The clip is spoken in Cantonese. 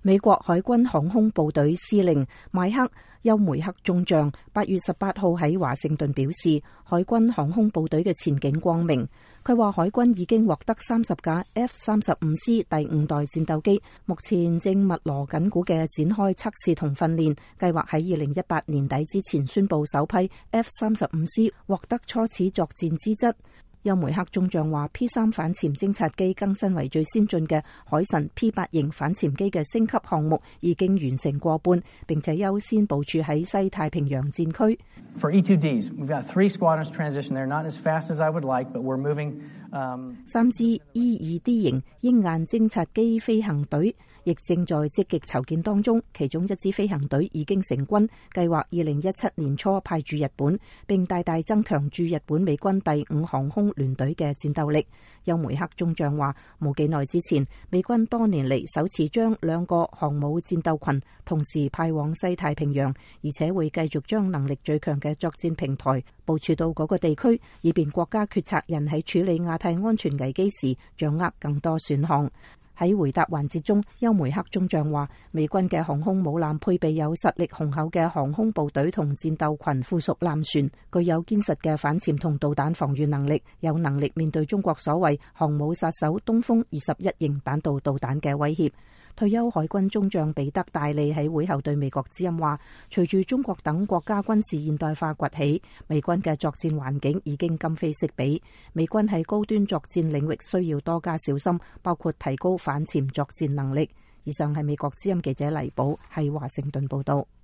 美國海軍航空部隊司令邁克休梅克中將8月18號喺華盛頓表示，海軍航空部隊嘅前景光明。佢話海軍已經獲得30架 F-35C 第5代戰鬥機，目前正密鑼緊鼓嘅展開測試同訓練，計劃喺2018年底之前宣布首批 F-35C 獲得初始作戰資質。休梅克中將話 P3 反潛偵察機更新為最先進嘅海神 P8 型反潛機嘅升級項目已經完成過半，並且優先部署喺西太平洋戰區。 For E2Ds, we've got 3 squadrons transition there, not as fast as I would like, but we're moving. 3支 E2D 型鷹眼偵察機飛行隊亦正在積極籌建當中，其中1支飛行隊已經成軍，計劃2017年初派駐日本，並大大增強駐日本美軍第5航空聯隊嘅戰鬥力。休梅克中將話，冇幾耐之前，美軍多年嚟首次將2個航母戰鬥群同時派往西太平洋，而且會繼續將能力最強嘅作戰平台部署到嗰個地區，以便國家決策人喺處理亞太安全危機時掌握更多選項。喺回答環節中，休梅克中將話，美軍嘅航空母艦配備有實力雄厚嘅航空部隊同戰鬥群附屬艦船，具有堅實嘅反潛同導彈防禦能力，有能力面對中國所謂航母殺手東風21型彈道導彈嘅威脅。退休海軍中將彼得戴利喺會後對美國之音話，隨住中國等國家軍事現代化崛起，美軍嘅作戰環境已經今非昔比，美軍喺高端作戰領域需要多加小心，包括提高反潛作戰能力。以上係美國之音記者黎寶喺華盛頓報道。